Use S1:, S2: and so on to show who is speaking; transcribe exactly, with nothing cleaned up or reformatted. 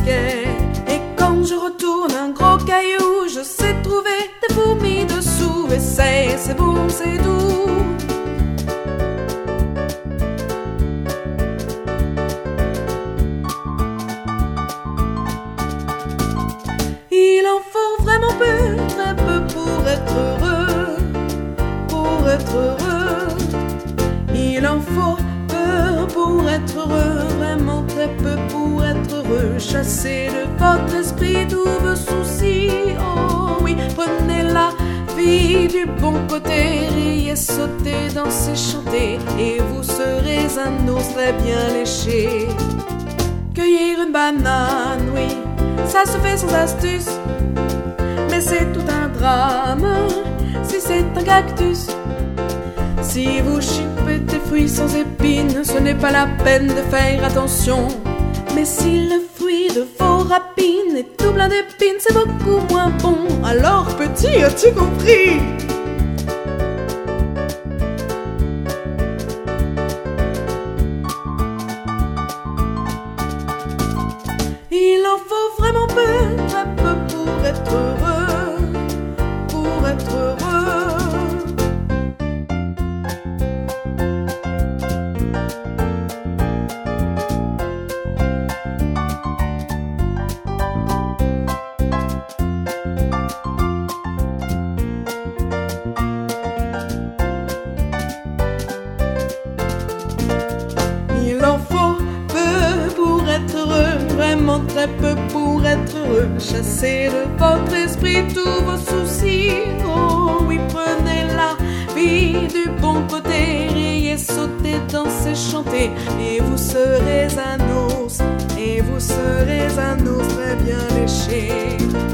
S1: basket. Et quand je retourne un gros caillou, je sais trouver des fourmis dessous. Et c'est, c'est bon, c'est doux. Il en faut vraiment peu, très peu pour être heureux, pour être heureux. Il en faut peu pour être heureux, vraiment très peu pour être heureux. Chassez de votre esprit tous vos soucis, oh oui, prenez la vie du bon côté, riez, sautez, dansez, chantez, et vous serez un ours très bien léché. Cueillir une banane, oui, ça se fait sans astuce, mais c'est tout un drame si c'est un cactus. Si vous chipez des fruits sans épines, ce n'est pas la peine de faire attention. Mais si le fruit de vos rapines est tout plein d'épines, c'est beaucoup moins bon. Alors petit, as-tu compris? Il en faut vraiment peu, très peu pour être heureux, pour être heureux. Il en faut peu pour être heureux, vraiment très peu pour être heureux. Chassez de votre esprit tous vos soucis, oh oui, prenez la vie du bon côté, riez, sautez, dansez, chantez, et vous serez un ours, et vous serez un ours très bien léché.